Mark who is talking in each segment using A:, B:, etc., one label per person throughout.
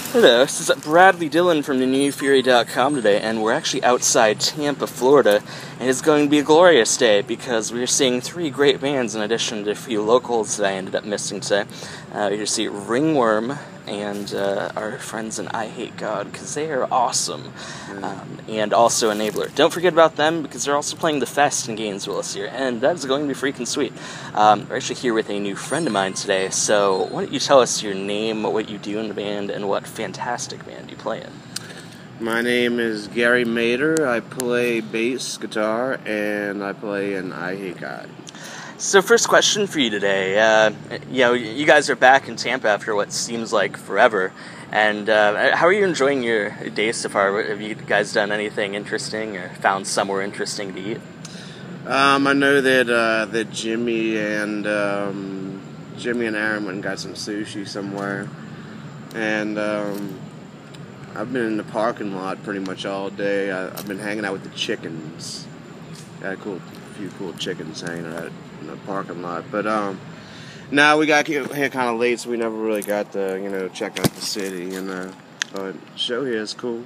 A: Hello, this is Bradley Dillon from thenewfury.com today, and we're actually outside Tampa, Florida, and it's going to be a glorious day because we're seeing three great bands in addition to a few locals that I ended up missing today. You're going to see Ringworm and our friends in I Hate God, because they are awesome, and also Enabler. Don't forget about them, because they're also playing the Fest in Gainesville this year, and that is going to be freaking sweet. We're actually here with a new friend of mine today, so why don't you tell us your name, what you do in the band, and what fantastic band you play in.
B: My name is Gary Mader. I play bass guitar, and I play in I Hate God.
A: So first question for you today, you guys are back in Tampa after what seems like forever, and how are you enjoying your days so far? Have you guys done anything interesting or found somewhere interesting to eat?
B: I know that Jimmy and Aaron went and got some sushi somewhere, and I've been in the parking lot pretty much all day. I've been hanging out with the chickens. Got a few cool chickens hanging out in the parking lot. But now we got here kind of late, so we never really got to check out the city. But the show here is cool.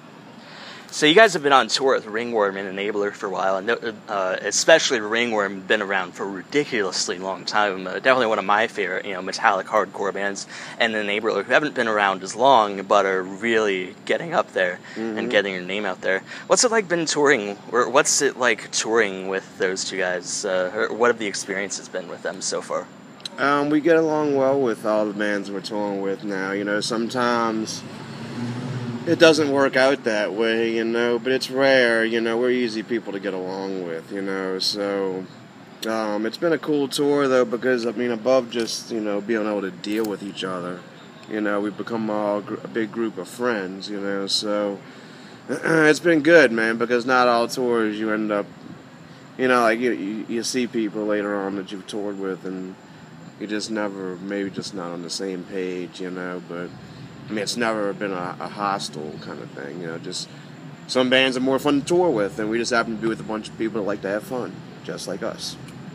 A: So you guys have been on tour with Ringworm and Enabler for a while, and especially Ringworm, been around for a ridiculously long time. Definitely one of my favorite, metallic hardcore bands, and Enabler, who haven't been around as long, but are really getting up there and getting your name out there. What's it like been touring, or what's it like touring with those two guys? Or what have the experiences been with them so far?
B: We get along well with all the bands we're touring with now. Sometimes it doesn't work out that way, but it's rare, we're easy people to get along with, so it's been a cool tour, though, because, above just, being able to deal with each other, we've become a big group of friends, so it's been good, man, because not all tours you end up, you see people later on that you've toured with, and you just never, maybe just not on the same page, but it's never been a hostile kind of thing, just some bands are more fun to tour with, and we just happen to be with a bunch of people that like to have fun, just like us.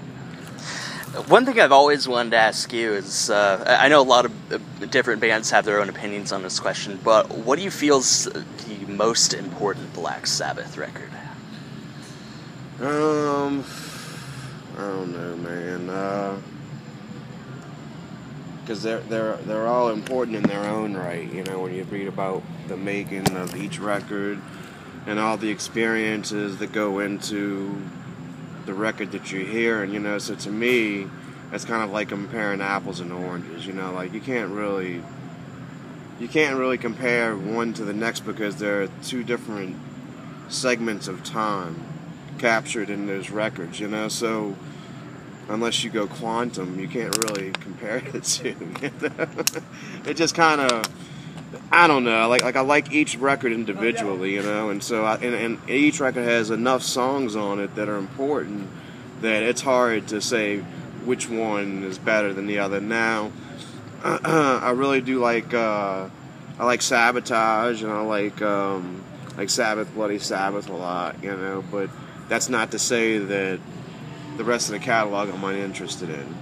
A: One thing I've always wanted to ask you is, I know a lot of different bands have their own opinions on this question, but what do you feel is the most important Black Sabbath record?
B: I don't know, man. Because they're all important in their own right, when you read about the making of each record and all the experiences that go into the record that you hear, and so to me, it's kind of like comparing apples and oranges, like you can't really compare one to the next because there are two different segments of time captured in those records, so unless you go quantum, you can't really compare the two. It just kind of, I don't know. I like each record individually, and so and each record has enough songs on it that are important that it's hard to say which one is better than the other. Now, I really do like I like Sabotage, and I like Sabbath, Bloody Sabbath a lot, but that's not to say that the rest of the catalog I'm uninterested in.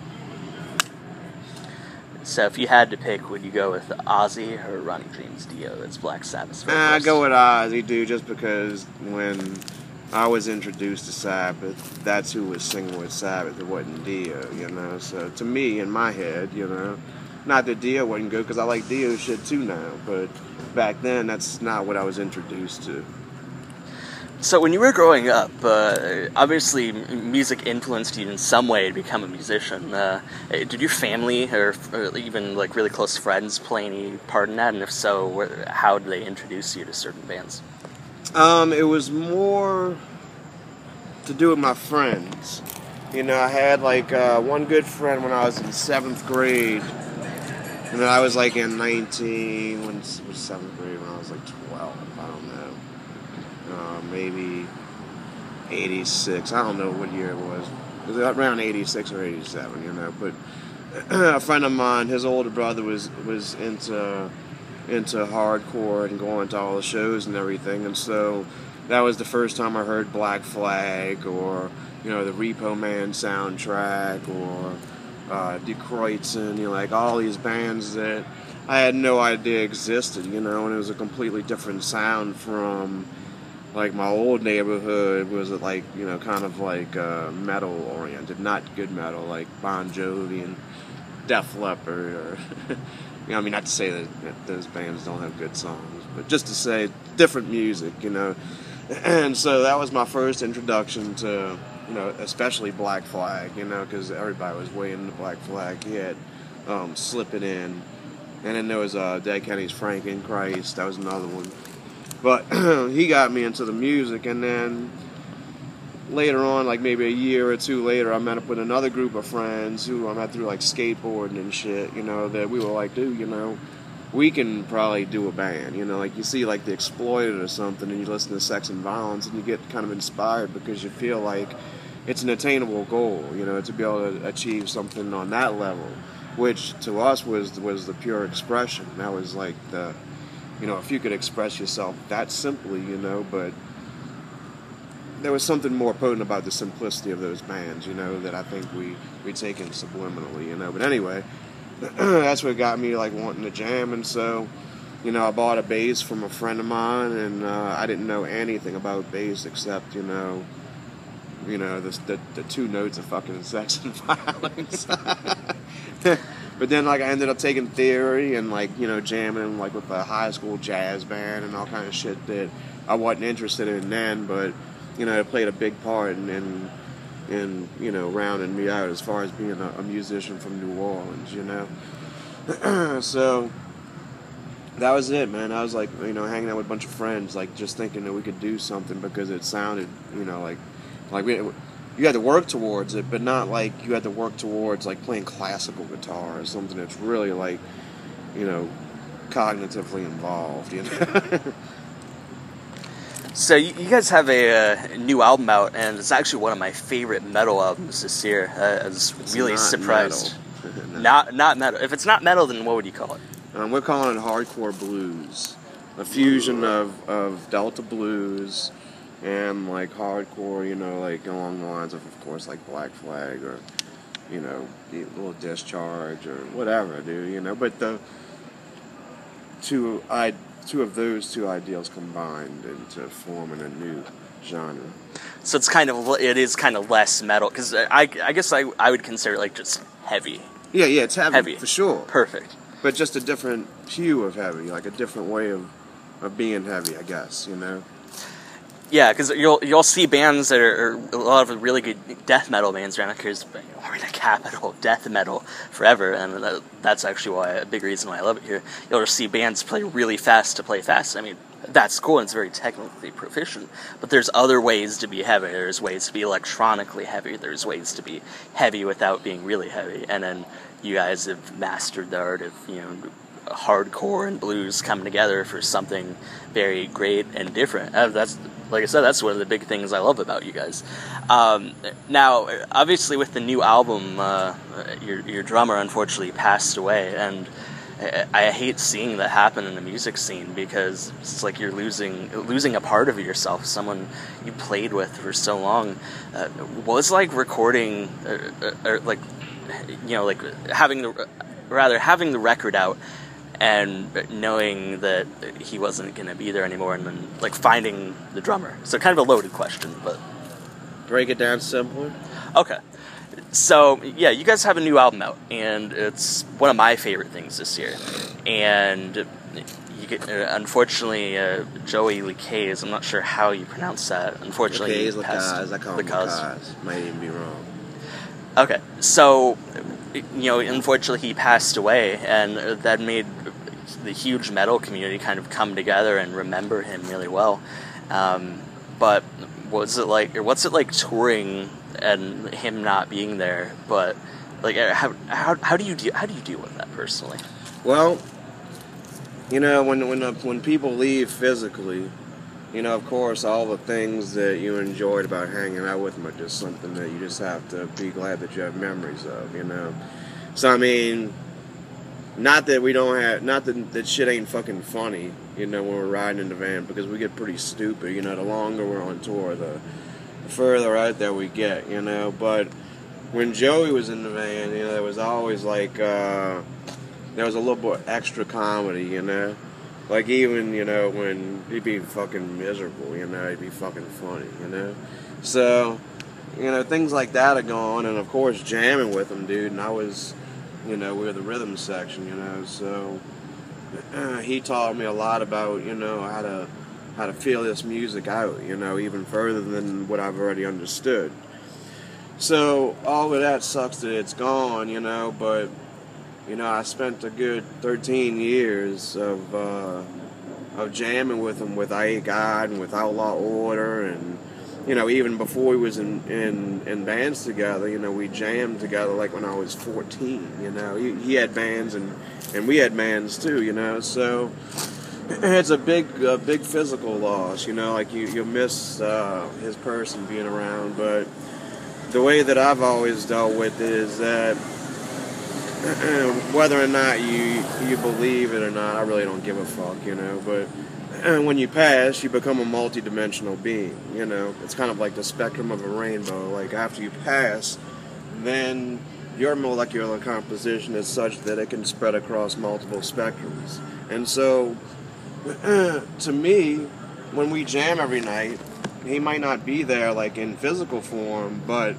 A: So if you had to pick, would you go with Ozzy or Ronnie James Dio as Black Sabbath's vocalist?
B: I go with Ozzy, dude, just because when I was introduced to Sabbath, that's who was singing with Sabbath. It wasn't Dio, So to me, in my head, not that Dio wasn't good, because I like Dio shit too now, but back then, that's not what I was introduced to.
A: So when you were growing up, obviously music influenced you in some way to become a musician. Did your family or even really close friends play any part in that? And if so, how did they introduce you to certain bands?
B: It was more to do with my friends. I had one good friend when I was in 7th grade. And then I was in 19, when was 7th grade, when I was 12, I don't know. Maybe 86. I don't know what year it was. It was around 86 or 87, But a friend of mine, his older brother was into hardcore and going to all the shows and everything. And so that was the first time I heard Black Flag or, the Repo Man soundtrack or Die Kreuzen, all these bands that I had no idea existed, you know, and it was a completely different sound from like my old neighborhood. Was it like, you know, kind of like metal oriented, not good metal, like Bon Jovi and Def Leppard, or you know, I mean, not to say that those bands don't have good songs, but just to say different music, you know. And so that was my first introduction to, you know, especially Black Flag, you know, because everybody was way into Black Flag. He had Slip It In, and then there was Dead Kennedys Frankenchrist. That was another one. But he got me into the music, and then later on, like maybe a year or two later, I met up with another group of friends who I met through like skateboarding and shit, you know, that we were like, dude, you know, we can probably do a band, you know, like you see like The Exploited or something, and you listen to Sex and Violence, and you get kind of inspired because you feel like it's an attainable goal, you know, to be able to achieve something on that level, which to us was the pure expression. That was like the, you know, if you could express yourself that simply, you know, but there was something more potent about the simplicity of those bands, you know, that I think we take in subliminally, you know. But anyway, that's what got me like wanting to jam, and so, you know, I bought a bass from a friend of mine, and I didn't know anything about bass except, you know, the two notes of fucking Sex and Violence. But then, like, I ended up taking theory and, like, you know, jamming, like, with a high school jazz band and all kind of shit that I wasn't interested in then, but, you know, it played a big part in you know, rounding me out as far as being a musician from New Orleans, you know. So that was it, man. I was, like, you know, hanging out with a bunch of friends, like, just thinking that we could do something because it sounded, you know, like you had to work towards it, but not like you had to work towards like playing classical guitar or something that's really like, you know, cognitively involved, you know.
A: So you guys have a new album out, and it's actually one of my favorite metal albums this year. I was really surprised.
B: Metal.
A: Not metal. If it's not metal, then what would you call it?
B: We're calling it hardcore blues, a fusion of Delta blues and like hardcore, you know, like along the lines of course, like Black Flag or, you know, the Little Discharge or whatever, dude, you know. But the two of those two ideals combined into forming a new genre.
A: So it is kind of less metal, because I guess I would consider it like just heavy.
B: Yeah, it's heavy for sure.
A: Perfect.
B: But just a different hue of heavy, like a different way of being heavy, I guess, you know.
A: Yeah, because you'll see bands that are a lot of really good death metal bands around, because we're in a capital death metal forever, and that's actually a big reason why I love it here. You'll just see bands play really fast to play fast. I mean, that's cool and it's very technically proficient, but there's other ways to be heavy. There's ways to be electronically heavy. There's ways to be heavy without being really heavy, and then you guys have mastered the art of, you know, hardcore and blues coming together for something very great and different. That's, like I said, that's one of the big things I love about you guys. Now, obviously, with the new album, your drummer unfortunately passed away, and I hate seeing that happen in the music scene, because it's like you're losing a part of yourself, someone you played with for so long. Was like recording, or like, you know, like having the record out and knowing that he wasn't going to be there anymore, and then like finding the drummer. So kind of a loaded question, but
B: break it down simpler.
A: Okay. So, yeah, you guys have a new album out, and it's one of my favorite things this year. And you get, unfortunately, Joey Lacaze, I'm not sure how you pronounce that. Unfortunately,
B: Lacaze, I call him Lacaze. Might even be wrong.
A: Okay, so, you know, unfortunately he passed away, and that made the huge metal community kind of come together and remember him really well. But what's it like touring and him not being there? But like, how do you deal with that personally?
B: Well, you know, when people leave physically, you know, of course, all the things that you enjoyed about hanging out with them are just something that you just have to be glad that you have memories of, you know. So I mean, not that shit ain't fucking funny, you know, when we're riding in the van, because we get pretty stupid, you know. The longer we're on tour, the further out there we get, you know. But when Joey was in the van, you know, there was always like there there was a little bit extra comedy, you know? Like, even, you know, when he'd be fucking miserable, you know, he'd be fucking funny, you know? So, you know, things like that are going, and of course, jamming with him, dude, and I was, you know, we were the rhythm section, you know, so he taught me a lot about, you know, how to feel this music out, you know, even further than what I've already understood. So, all of that sucks that it's gone, you know, but, you know, I spent a good 13 years of jamming with him, with I God and with Outlaw Order, and, you know, even before we was in bands together, you know, we jammed together like when I was 14, you know. He had bands and we had bands too, you know, so it's a big physical loss, you know, like you miss his person being around, but the way that I've always dealt with it is that whether or not you believe it or not, I really don't give a fuck, you know, but when you pass, you become a multi-dimensional being, you know. It's kind of like the spectrum of a rainbow. Like, after you pass, then your molecular composition is such that it can spread across multiple spectrums. And so, to me, when we jam every night, he might not be there, like, in physical form, but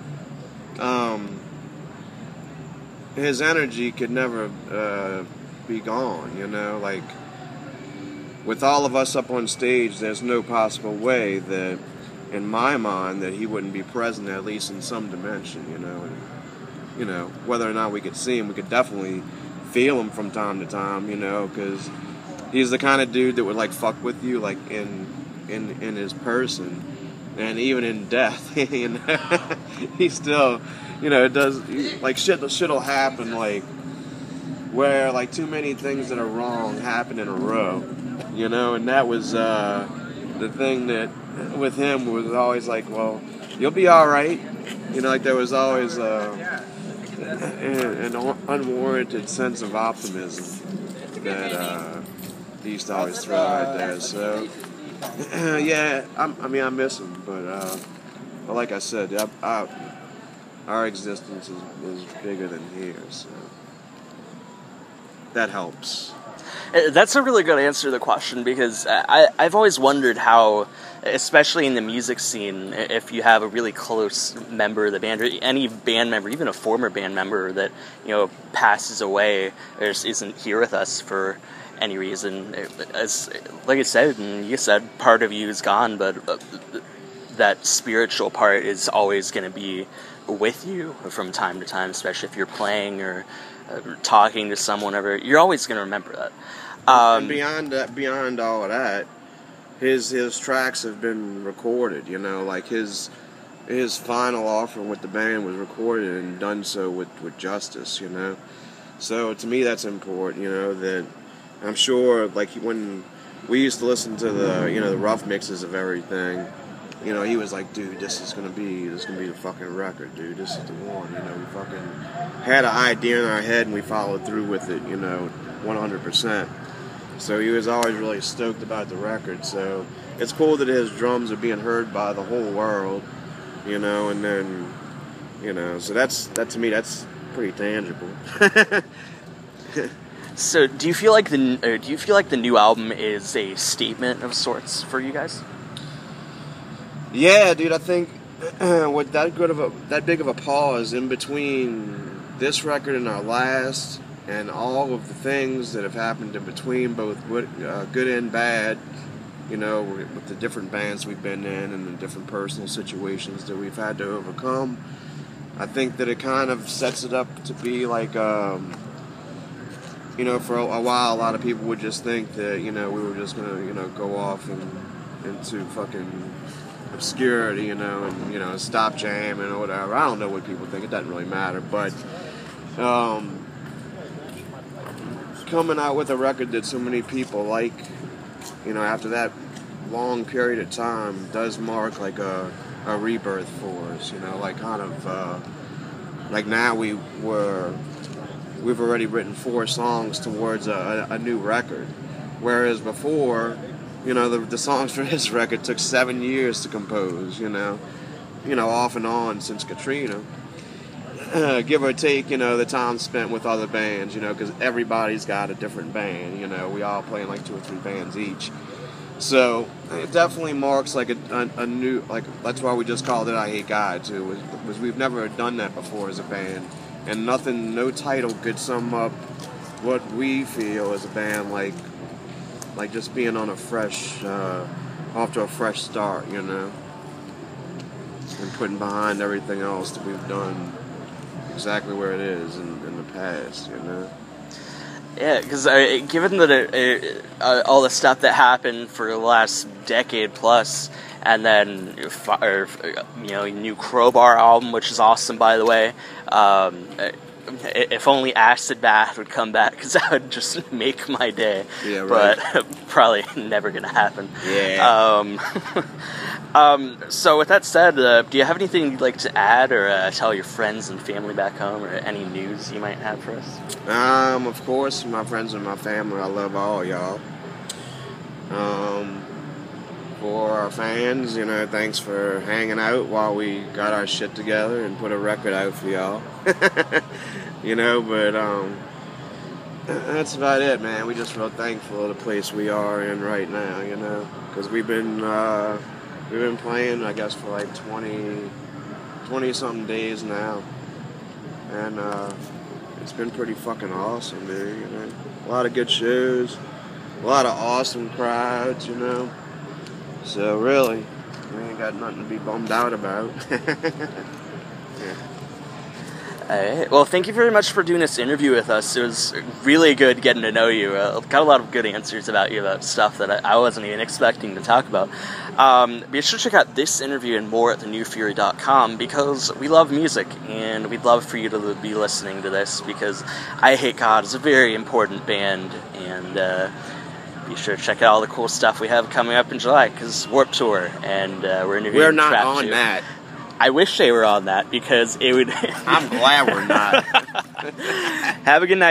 B: his energy could never be gone, you know, like, with all of us up on stage, there's no possible way that, in my mind, that he wouldn't be present, at least in some dimension, you know. And, you know, whether or not we could see him, we could definitely feel him from time to time, you know, because he's the kind of dude that would, like, fuck with you, like, in his person, and even in death, you know. He still, you know, it does, like, shit'll happen, like, where, like, too many things that are wrong happen in a row. You know, and that was the thing that with him was always like, well, you'll be all right. You know, like there was always an unwarranted sense of optimism that he used to always throw out there. So, yeah, I miss him, but like I said, our existence is bigger than his, so that helps.
A: That's a really good answer to the question, because I've always wondered how, especially in the music scene, if you have a really close member of the band, or any band member, even a former band member that, you know, passes away or just isn't here with us for any reason, as like I said, and you said, part of you is gone, but that spiritual part is always going to be with you from time to time, especially if you're playing or talking to someone, you're always going to remember that.
B: And beyond all of that, his tracks have been recorded, you know, like his final offering with the band was recorded and done so with Justice, you know. So to me that's important, you know, that I'm sure, like, when we used to listen to the rough mixes of everything, you know, he was like, dude, this is gonna be the fucking record, dude. This is the one, you know. We fucking had an idea in our head and we followed through with it, you know, 100%. So he was always really stoked about the record. So it's cool that his drums are being heard by the whole world, you know. And then, you know, so that to me, that's pretty tangible.
A: So do you feel like the new album is a statement of sorts for you guys?
B: Yeah, dude, I think with that big of a pause in between this record and our last, and all of the things that have happened in between, both good and bad, you know, with the different bands we've been in and the different personal situations that we've had to overcome, I think that it kind of sets it up to be like, you know, for a while, a lot of people would just think that, you know, we were just gonna, you know, go off into fucking obscurity, you know, and, you know, stop jamming or whatever. I don't know what people think. It doesn't really matter. But coming out with a record that so many people like, you know, after that long period of time, does mark like a rebirth for us. You know, like kind of like now we've already written 4 songs towards a new record, whereas before, you know, the songs for his record took 7 years to compose, you know, off and on since Katrina. give or take, the time spent with other bands, because everybody's got a different band, we all play in like 2 or 3 bands each. So it definitely marks like a new, like, that's why we just called it I Hate God too, was we've never done that before as a band, and no title could sum up what we feel as a band, like just being on off to a fresh start, and putting behind everything else that we've done exactly where it is in the past,
A: Yeah, because given that all the stuff that happened for the last decade plus, and then new Crowbar album, which is awesome, by the way. If only Acid Bath would come back, because that would just make my day.
B: Yeah, right.
A: But probably never gonna happen.
B: Yeah.
A: So with that said, do you have anything you'd like to add or tell your friends and family back home, or any news you might have for us?
B: Of course, my friends and my family, I love all y'all. For our fans, thanks for hanging out while we got our shit together and put a record out for y'all. But that's about it, man. We just real thankful of the place we are in right now, because we've been playing, I guess, for like 20-something days now, and it's been pretty fucking awesome, man. A lot of good shows, a lot of awesome crowds, So really, we ain't got nothing to be bummed out about. Yeah.
A: Alright, well, thank you very much for doing this interview with us. It was really good getting to know you. Got a lot of good answers about you, about stuff that I wasn't even expecting to talk about. Be sure to check out this interview and more at thenewfury.com, because we love music, and we'd love for you to be listening to this, because I Hate God is a very important band, and be sure to check out all the cool stuff we have coming up in July, because Warped Tour, and we're interviewing
B: We're not
A: Trap
B: on
A: 2.
B: that.
A: I wish they were on that, because it would...
B: I'm glad we're not.
A: Have a good night.